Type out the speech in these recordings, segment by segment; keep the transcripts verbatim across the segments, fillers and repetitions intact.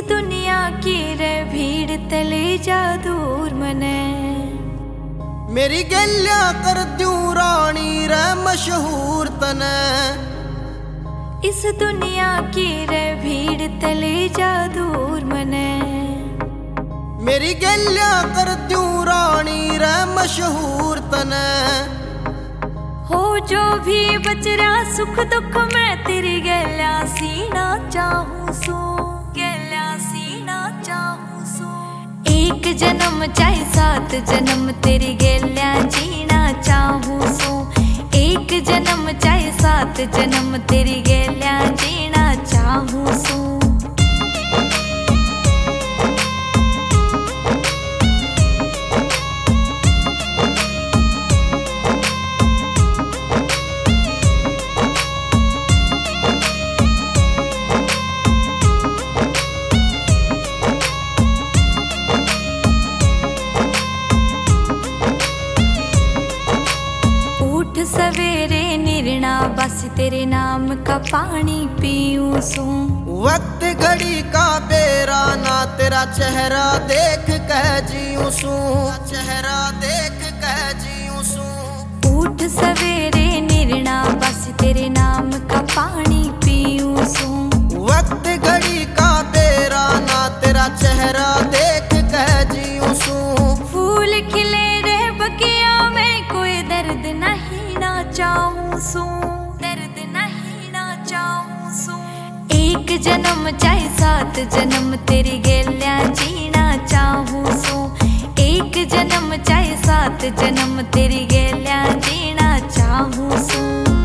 दुनिया की रे भीड़ तले जा दूर मने, मेरी गलिया कर दूं रानी रे मशहूर तने। इस दुनिया की रे भीड़ तले जा दूर मने, मेरी गलिया कर दूं रानी रे मशहूर तने। हो जो भी बचरा सुख दुख मैं तेरी गलिया सीना चाहूं सो, गलिया सीना चाहूं सो। एक जन्म चाहे सात जन्म तेरी गलिया जीना चाहूं सो, एक जन्म चाहे सात जन्म तेरी गलिया जीना चाहूं सो। सवेरे निर्णा बस तेरे नाम का पानी पीऊं सूं। वक्त घड़ी का बेरा ना तेरा चेहरा देख कह जीऊं सूं, चेहरा देख कह जीऊं सूं। उठ सवेरे निर्णा बस तेरे नाम का पानी पीऊं सूं। वक्त घड़ी का बेरा ना तेरा चेहरा देख कह जीऊं सूं। फूल खिले रे बगिया में कोई दर्द नहीं ना चाहूं सूं, दर्द नहीं ना चाहूं सूं। एक जन्म चाहे सात जन्म तेरी गलिया जीना चाहूं सूं, एक जन्म चाहे सात जन्म तेरी गलिया जीना चाहूं सूं।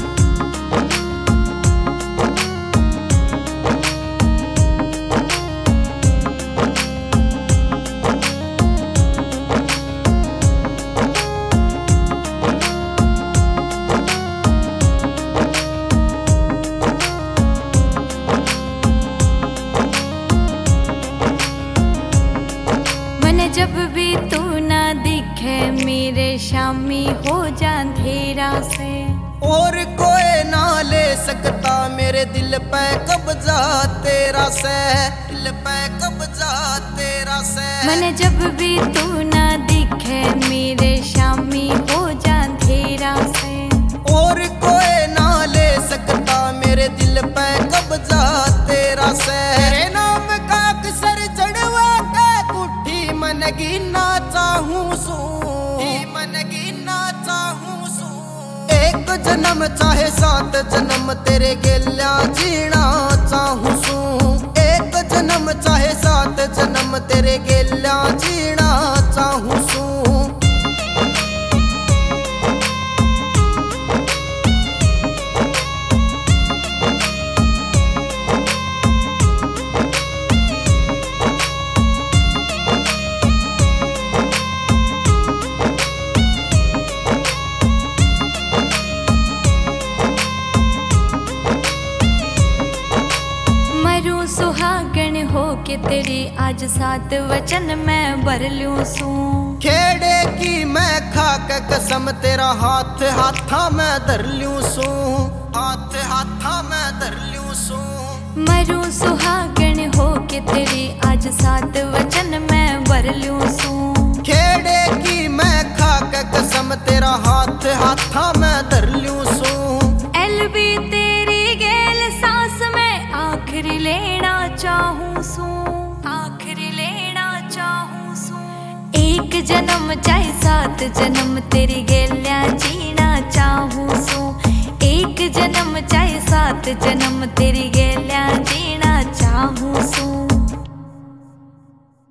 जब भी तू ना दिखे मेरे शामी हो जा अंधेरा से, और कोई ना ले सकता मेरे दिल पे कब्जा तेरा से, दिल पे कब्जा तेरा से। मन जब भी तू ना दिखे मेरे शामी हो जा अंधेरा से, और कोई ना ले सकता मेरे दिल पे कब्जा तेरा से। तेरे नाम का अक्सर जड़वा के कुट्ठी मन गिनना चाहूं सूं, मन गिनना चाहूं सूं। एक जन्म चाहे सात जन्म तेरे गलिया जीना चाहूं सूं, एक जन्म चाहे सात जन्म तेरे गलिया जीना चाहूं सूं। सुहागन हो के तेरी आज सात वचन मैं भर लूं सूं। खेड़े की मैं खाक कसम तेरा हाथ हाथा मैं धर लूं सूं, हाथ हाथा मैं धर लूं सूं। मरूं सुहागन हो के तेरी आज सात वचन मैं भर लूं सूं। खेड़े की मैं खाक कसम तेरा हाथ हाथा मैं धर लूं सूं। एलबी तेरी गेल सांस में आखिरी लेना चाहूं सूं, आखिरी लेना चाहूं सूं। एक जन्म चाहे सात जन्म तेरी गलिया जीना चाहूं सूं, एक जन्म चाहे सात जन्म तेरी गलिया